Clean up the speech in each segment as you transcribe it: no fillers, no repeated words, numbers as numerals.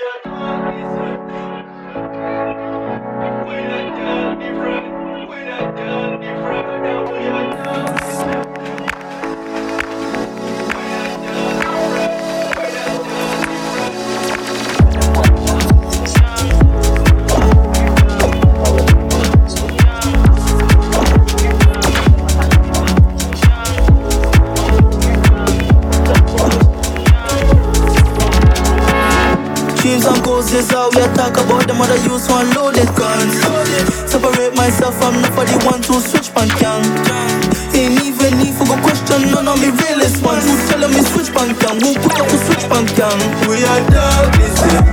Dreams and goals is how we talk about them other use one loaded guns. Separate myself from not for the ones who switch bank gang. Ain't even need for go question none of me realest ones who tell me switch bank gang. Who put up to switch bank gang? We are dog different.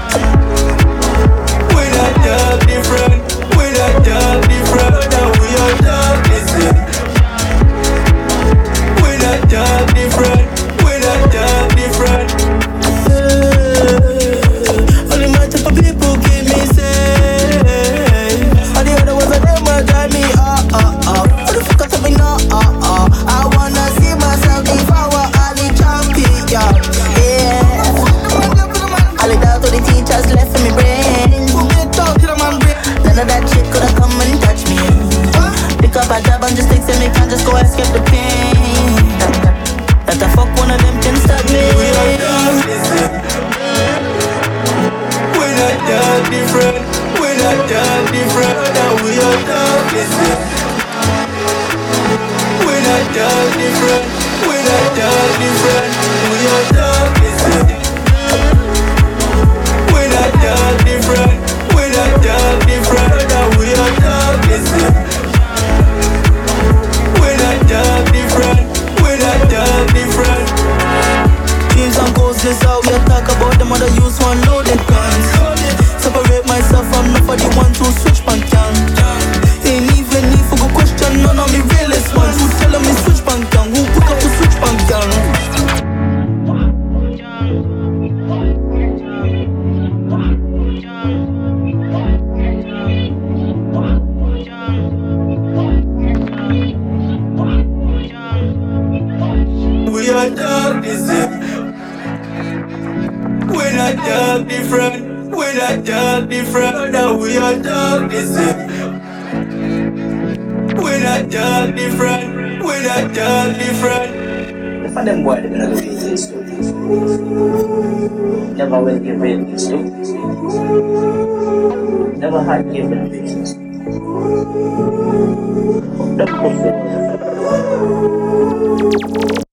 We not dog different. We not dog different. Now we are dog different. We not dog different. We not dog different. People keep me safe. All the other ones of them will drive me up. What the fuck I me now? I wanna see myself devour all the champion. Yeah. All the doubt to the teachers left in me brain. None of that shit coulda come and touch me. Pick up a job and just think say me can't just go escape the pain. That the fuck one of them can stop me. Different, we're not done different, now we are done different. We're not done different, we're not done different, we are done different. We're not done different, we're not done different, now we are done different. We're not done different, we're not done different. Dreams and goals is how we talk about them other use one loaded guns. Separate myself from not for the ones who switch bank gang. Ain't even need for go question none of me realest ones who tell me switch bank gang. Who put up to switch bank gang? We are dog different. We're not dog different. We're not dog different, now we are dog different. We're not dog different, we're not dog different. The fun them boy they never give this to. Never will give this to. Never had given business. Don't put it.